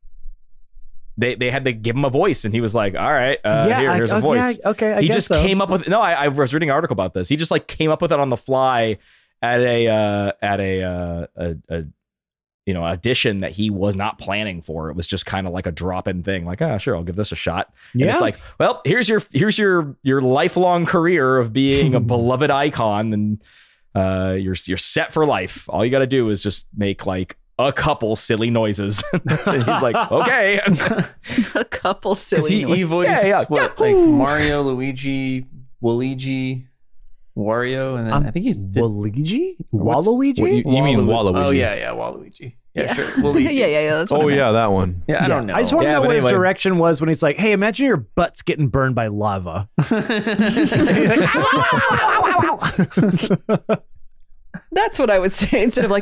They they had to give him a voice, and he was like, all right, uh, here, I- here's a okay, voice. I- okay, I he guess just so. came up with no I, I was reading an article about this. He just like came up with it on the fly at a uh at a uh a, a you know audition that he was not planning for. It was just kind of like a drop-in thing, like, ah, sure, I'll give this a shot. And Yeah. it's like, well, here's your here's your your lifelong career of being a beloved icon, and uh you're you're set for life. All you got to do is just make like a couple silly noises. And he's like, okay. A couple Because silly he, he noises. voiced Yeah, yeah. what, like Mario, Luigi, Waluigi, Wario, and then Um, I think he's did, Waluigi? What's- Waluigi? what you- You mean Waluigi. Oh yeah, yeah, Waluigi. Yeah, Yeah. sure. Waluigi. yeah, yeah, yeah. That's what Oh I meant. yeah, that one. Yeah, I Yeah. don't know. I just want to Yeah, know but what his anyway. direction was when he's like, hey, imagine your butt's getting burned by lava. And he's like, "Ow, ow, ow, ow, ow, ow." That's what I would say instead of like,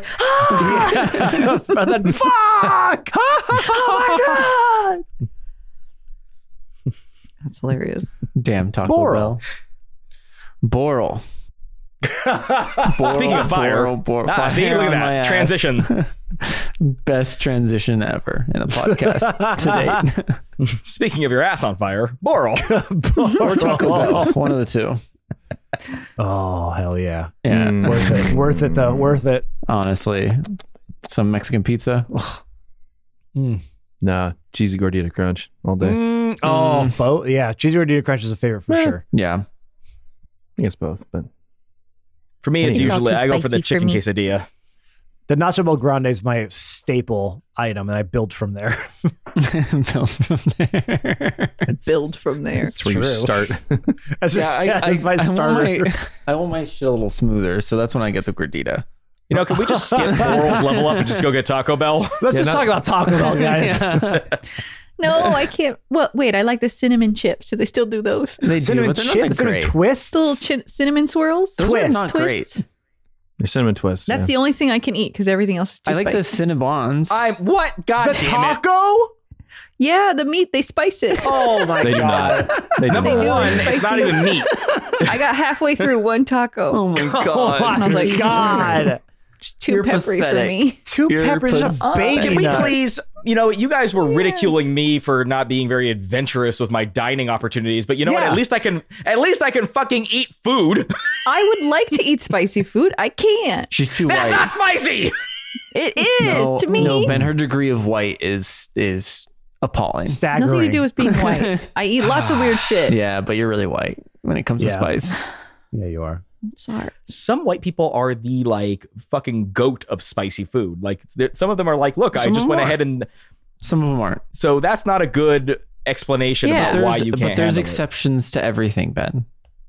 ah, And then, fuck! oh my god. That's hilarious. Damn Taco Boral. Bell. Boral. Boral. Speaking of fire, Boral, Boral. ah, Fire see, look at on that. my ass. Transition. Best transition ever in a podcast to date. Speaking of your ass on fire, Boral. Or Taco Bell. One of the two. Oh, hell yeah. Yeah. Mm. Worth it. Worth it, though. Worth it. Honestly. Some Mexican pizza. Ugh. Mm. Nah, cheesy gordita crunch all day. Mm, oh, Mm. both. Yeah, cheesy gordita crunch is a favorite for Eh, sure. Yeah. I guess both, but For me, it's It's all usually too I go for the spicy for chicken me. quesadilla. The Nacho Bel Grande is my staple item, and I build from there. Build from there. Build from there. It's that's where you true. start. That's just I, yeah, I, that's my I starter. Want my, I want my shit a little smoother, so that's when I get the gordita. You know, can we just skip Boral's level up and just go get Taco Bell? Let's Yeah, just not- talk about Taco Bell, guys. No, I can't. Well, wait, I like the cinnamon chips. Do they still do those? They Cinnamon do, but they're chip, not that cinnamon great. twists. The little chin- cinnamon swirls? Those are Twist. not Twists? great. Your cinnamon twist. That's yeah. the only thing I can eat because everything else is too I like the spicy. Cinnabons. I'm what? God the damn it. taco? Yeah, the meat, they spice it. Oh my They do god! not. They do Number not. do. one, It's it's not spicy. even meat. I got halfway through one taco. Oh my Oh god. I my was like, god! Just too You're peppery pathetic. for me. Two You're peppers pathetic. of bacon. Can we nut. please, you know, you guys were ridiculing me for not being very adventurous with my dining opportunities, but you know what? Yeah. At least I can, at least I can fucking eat food. I would like to eat spicy food. I can't. She's too That's white. not spicy. It is no, to me. no, Ben. Her degree of white is is appalling. Staggering. Nothing to do with being white. I eat lots of weird shit. Yeah, but you're really white when it comes Yeah. to spice. Yeah, you are. Sorry. Some white people are the like fucking goat of spicy food. Like there- some of them are like, look, I Some of just them went are. ahead and Some of them aren't. so that's not a good explanation Yeah. about why There's- you can't. but there's handle it. exceptions to everything, Ben.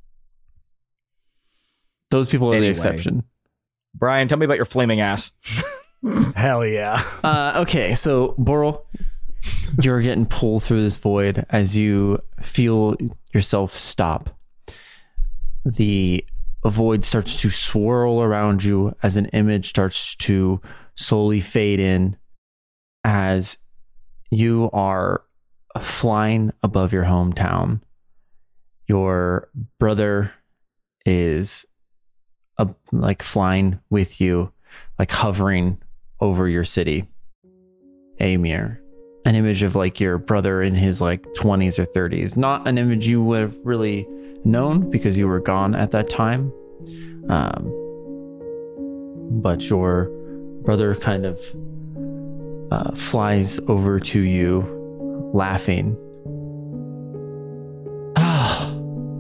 Those people are Anyway. the exception. Brian, tell me about your flaming ass. Hell yeah. Uh, okay, so Boral, you're getting pulled through this void as you feel yourself stop. The void starts to swirl around you as an image starts to slowly fade in as you are flying above your hometown. Your brother is uh, like flying with you, like hovering over your city. Amir, an image of like your brother in his like twenties or thirties. Not an image you would have really known because you were gone at that time. Um, but your brother kind of uh, flies over to you, laughing. Ah,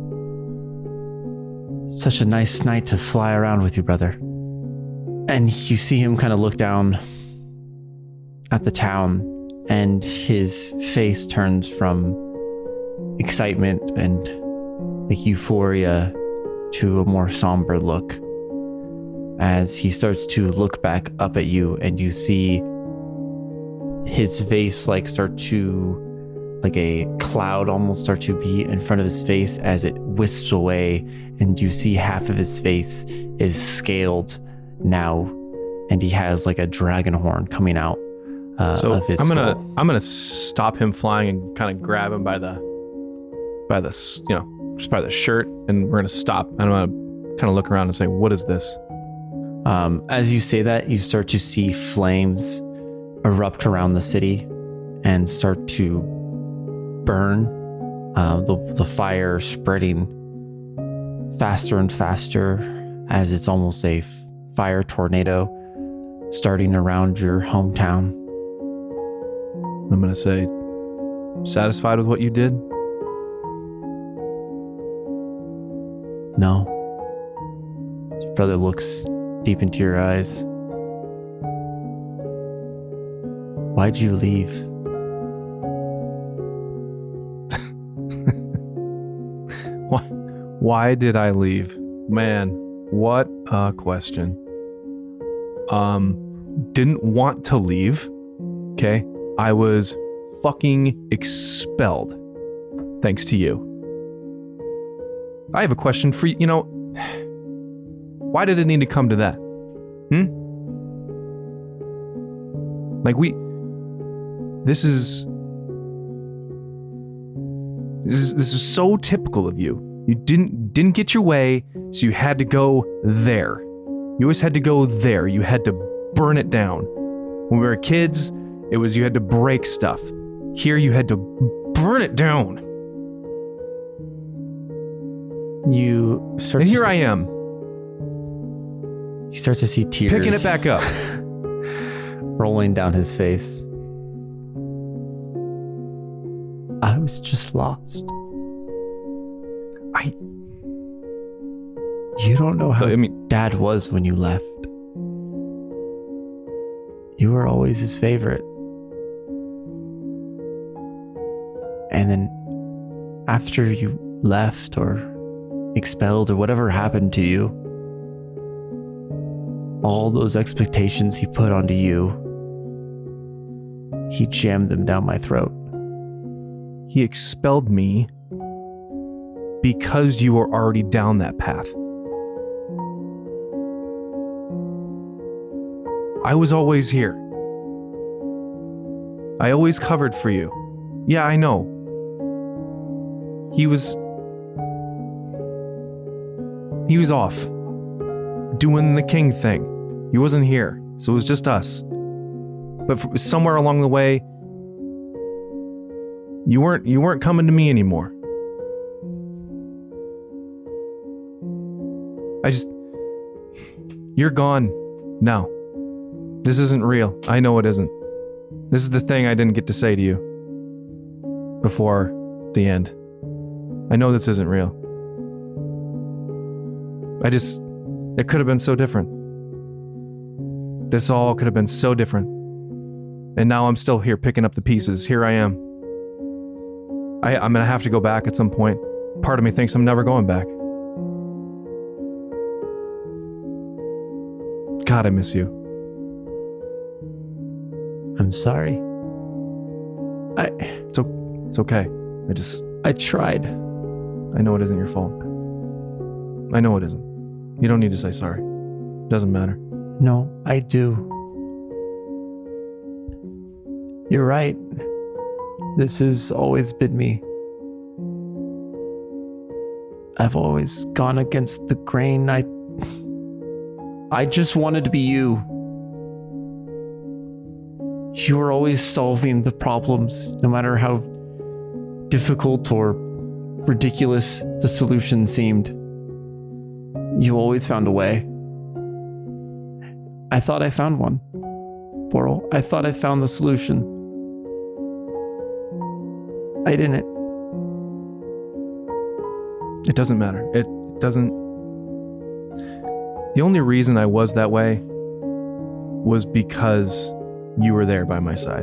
such a nice night to fly around with you, brother. And you see him kind of look down at the town, and his face turns from excitement and like euphoria to a more somber look as he starts to look back up at you, and you see his face like start to like a cloud almost start to be in front of his face as it wisps away, and you see half of his face is scaled now, and he has like a dragon horn coming out uh, So of his I'm gonna skull. I'm gonna stop him flying and kind of grab him by the by the s- you know just by the shirt, and we're gonna stop. And I'm gonna kind of look around and say, "What is this?" Um, as you say that, you start to see flames erupt around the city and start to burn. Uh, the the fire spreading faster and faster as it's almost a f- fire tornado starting around your hometown. I'm gonna say, "Satisfied with what you did?" No. Your brother looks deep into your eyes. Why'd you leave? Why? Why did I leave? Man, what a question. Um, didn't want to leave. Okay, I was fucking expelled. Thanks to you. I have a question for you. You know, why did it need to come to that? Hmm? Like we, this is, this is, this is so typical of you. You didn't, didn't get your way, so you had to go there. You always had to go there. You had to burn it down. When we were kids, it was you had to break stuff. Here you had to burn it down. You start And to here I am, You start to see tears picking it back up. rolling down his face. I was just lost. I- You don't know how So, I mean, Dad was when you left. You were always his favorite. And then after you left or expelled or whatever happened to you, all those expectations he put onto you, he jammed them down my throat. he expelled me because you were already down that path. I was always here. I always covered for you. Yeah, I know. He was. He was off. Doing the king thing. He wasn't here, so it was just us. But f- somewhere along the way, you weren't you weren't coming to me anymore. I just You're gone now. This isn't real. I know it isn't. This is the thing I didn't get to say to you before the end. I know this isn't real. I just it could have been so different. This all could have been so different. And now I'm still here picking up the pieces. Here I am. I, I'm going to have to go back at some point. Part of me thinks I'm never going back. God, I miss you. I'm sorry. I It's, o- it's okay. I just, I tried. I know it isn't your fault. I know it isn't. You don't need to say sorry. It doesn't matter. No, I do. You're right. This has always been me. I've always gone against the grain. I I just wanted to be you. You were always solving the problems, no matter how difficult or ridiculous the solution seemed. You always found a way. I thought I found one. Boral, I thought I found the solution. I didn't. It doesn't matter. It doesn't. The only reason I was that way was because you were there by my side.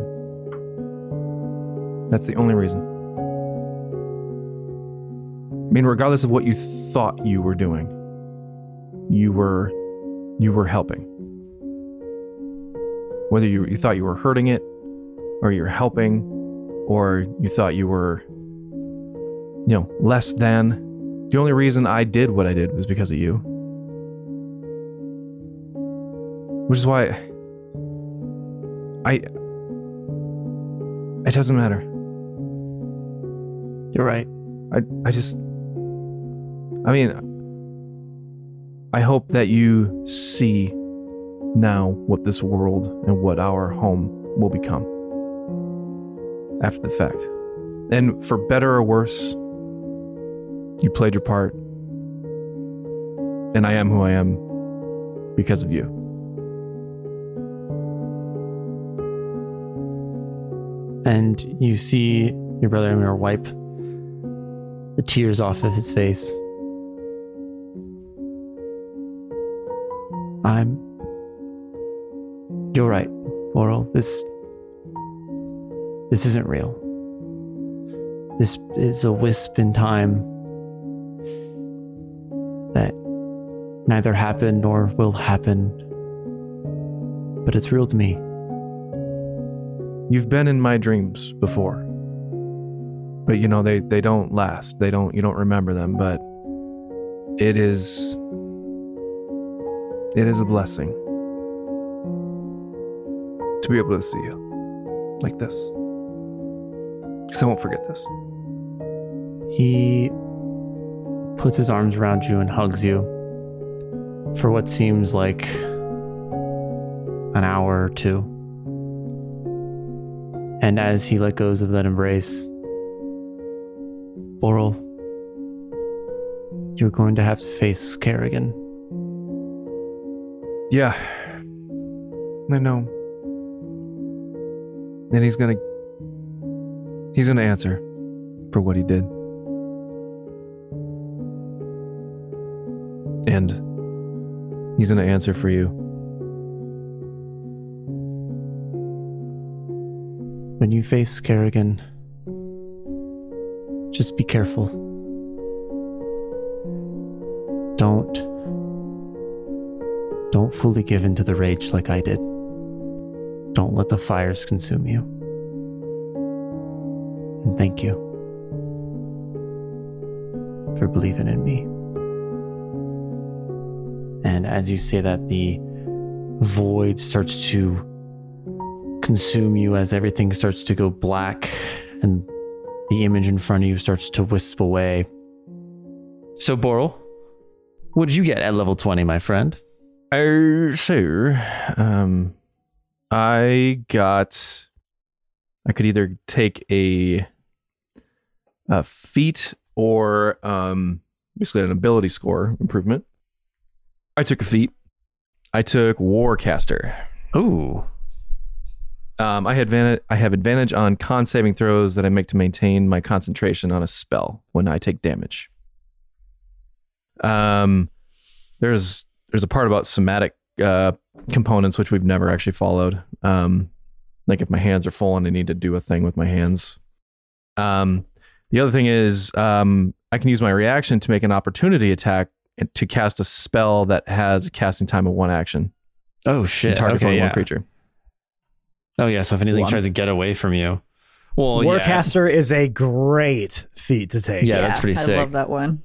That's the only reason. I mean, regardless of what you thought you were doing, you were you were helping. Whether you, you thought you were hurting it, or you're helping, or you thought you were, you know, less than. The only reason I did what I did was because of you. Which is why I... It doesn't matter. You're right. I, I just... I mean, I hope that you see now what this world and what our home will become after the fact. And for better or worse, you played your part. And I am who I am because of you. And you see your brother Emir wipe the tears off of his face. I'm... You're right, Boral. This... This isn't real. This is a wisp in time that neither happened nor will happen. But it's real to me. You've been in my dreams before. But you know, they, they don't last. They don't, you don't remember them, but it is, it is a blessing to be able to see you like this. Because I won't forget this. He puts his arms around you and hugs you for what seems like an hour or two. And as he let goes of that embrace, Boral, you're going to have to face Kerrigan. Yeah. I know. And he's gonna... He's gonna answer for what he did. And he's gonna answer for you. When you face Kerrigan, just be careful. Don't... Don't fully give in to the rage like I did. Don't let the fires consume you. And thank you for believing in me. And as you say that, the void starts to consume you as everything starts to go black and the image in front of you starts to wisp away. So, Boral, what did you get at level twenty, my friend? Uh, so, um, I got. I could either take a, a feat or um, basically an ability score improvement. I took a feat. I took Warcaster. Ooh. Um, I had advantage. I have advantage on con saving throws that I make to maintain my concentration on a spell when I take damage. Um, there's there's a part about somatic uh, components which we've never actually followed. Um, like if my hands are full and I need to do a thing with my hands. Um, the other thing is um, I can use my reaction to make an opportunity attack to cast a spell that has a casting time of one action. Oh And shit. targets Okay, only yeah. one creature. Oh yeah, so if anything Well, I'm- tries to get away from you. Well, yeah. Warcaster is a great feat to take. Yeah, that's pretty I sick. love that one.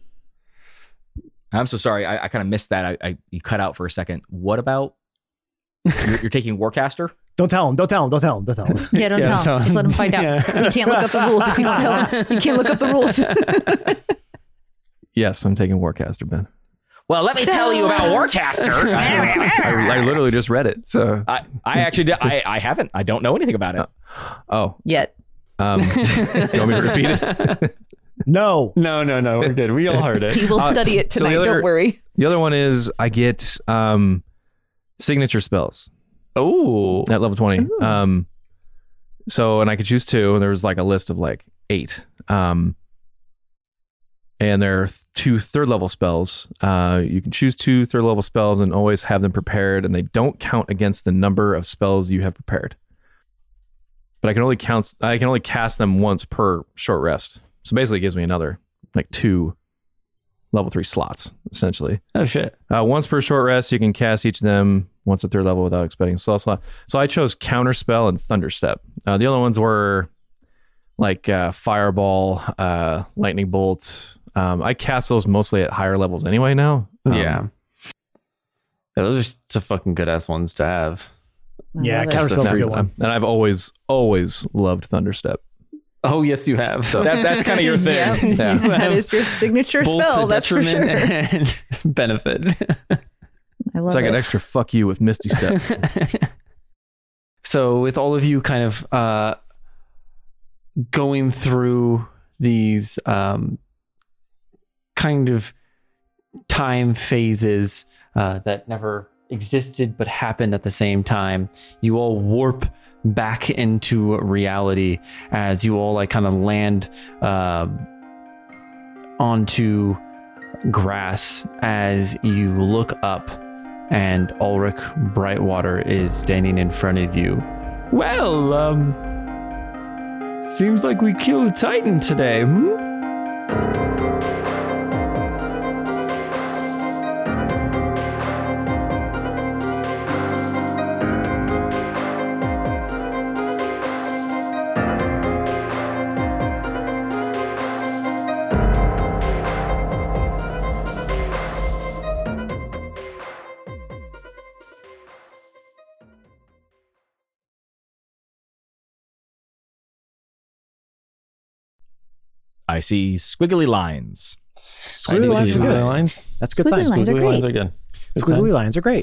I'm so sorry. I, I kind of missed that. I, I you cut out for a second. What about you're, you're taking Warcaster? Don't tell him. Don't tell him. Don't tell him. Don't tell him. Yeah, don't Yeah, tell so- him. Just let him find out. Yeah. You can't look up the rules if you don't tell him. You can't look up the rules. Yes, I'm taking Warcaster, Ben. Well, let me tell you about Warcaster. I, I literally just read it. So, I, I actually did, I, I haven't. I don't know anything about it. oh, Yet. um, you want me to repeat it? No. No, no, no. We're good. We all heard He it. will Uh, study it so the tonight. other- Don't worry. The other one is I get um, signature spells Oh. at level twenty. Um, so, and I could choose two, and there was like a list of like eight. Um, and there are two third level spells. Uh, you can choose two third level spells and always have them prepared, and they don't count against the number of spells you have prepared. But I can only count. I can only cast them once per short rest. So basically, it gives me another like two level three slots essentially. Oh shit. Uh, once per short rest, you can cast each of them once at third level without expending a spell slot. So I chose Counterspell and Thunderstep. Uh, the other ones were like uh, Fireball, uh, Lightning Bolt. Um, I cast those mostly at higher levels anyway now. Um, Yeah. Yeah, those are some fucking good ass ones to have. I Yeah, love it. Counterspell's a And, good one. and I've always, always loved Thunderstep. Oh yes, you have. So- That, that's kind of your thing. Yeah. Yeah. That is your signature Both spell. to That's for sure. detriment and benefit. I love It's like it. an extra fuck you with Misty Step. So with all of you kind of uh, going through these um, kind of time phases uh, that never existed but happened at the same time, you all warp back into reality as you all like kind of land uh, onto grass as you look up and Ulrich Brightwater is standing in front of you. Well, um, seems like we killed a Titan today, hmm? I see squiggly lines. Squiggly lines are Squiggly good. lines. That's good Squiggly sign. lines are Squiggly great. lines are good. Good Squiggly sign. lines are great.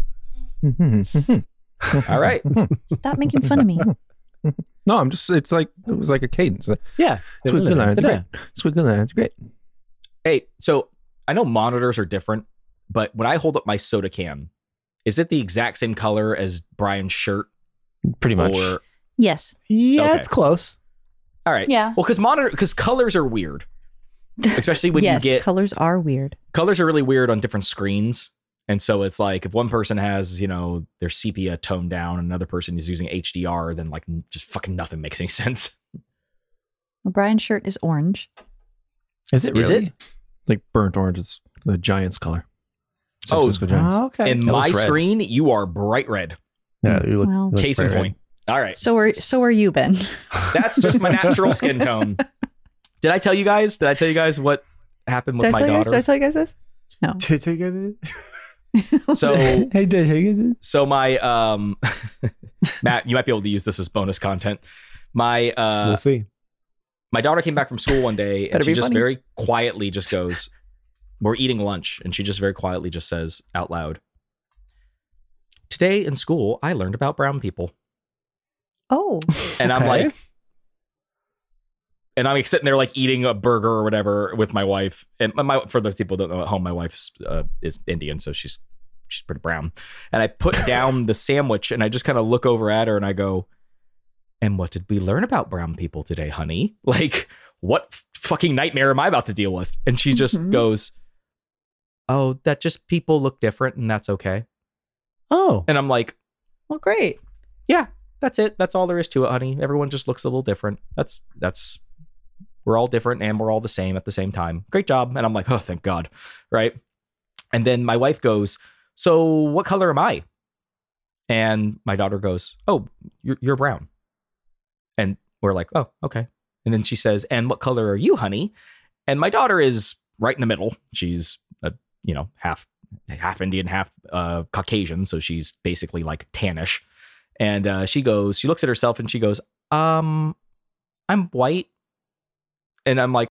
All right. Stop making fun of me. No, I'm just, it's like, it was like a cadence. Yeah. Squiggly lines, great. Squiggly lines, great. Hey, so I know monitors are different, but when I hold up my soda can, is it the exact same color as Brian's shirt? Pretty much. Or Yes. Yeah, Okay. it's close. all right. Yeah. Well, because monitor because colors are weird, especially when yes, you get colors are weird. colors are really weird on different screens. And so it's like if one person has, you know, their sepia toned down, and another person is using H D R, then like just fucking nothing makes any sense. Brian's shirt is orange. Is it Is really? it? Like burnt orange is the Giants color. San Oh, Francisco Giants. Oh, okay. In It my looks red. screen, you are bright red. Yeah, you look, Well, you look Case in bright red. point. All right. So are so are you, Ben. That's just my natural skin tone. Did I tell you guys? Did I tell you guys what happened with Did I my tell you guys? daughter? Did I tell you guys this? No. To take it- So Hey, did you so my um Matt, you might be able to use this as bonus content. My uh we'll see. my daughter came back from school one day and Better she be just funny. very quietly just goes, we're eating lunch, and she just very quietly just says out loud, today in school, I learned about brown people. Oh, And I'm Okay. like, and I'm like sitting there like eating a burger or whatever with my wife. And my, my for those people who don't know at home, my wife uh, is Indian, so she's she's pretty brown. And I put down the sandwich and I just kind of look over at her and I go, "And what did we learn about brown people today, honey? Like, what fucking nightmare am I about to deal with?" And she just Mhm. goes, "Oh, that just people look different and that's okay." Oh, And I'm like, well, great. "Yeah, that's it. That's all there is to it, honey. Everyone just looks a little different. That's that's we're all different and we're all the same at the same time. Great job." And I'm like, "Oh, thank God." Right. And then my wife goes, "So what color am I?" And my daughter goes, "Oh, you're, you're brown." And we're like, "Oh, okay." And then she says, "And what color are you, honey?" And my daughter is right in the middle. She's a, you know, half half Indian, half uh, Caucasian. So she's basically like tannish. And uh, she goes, she looks at herself and she goes, um, "I'm white." And I'm like,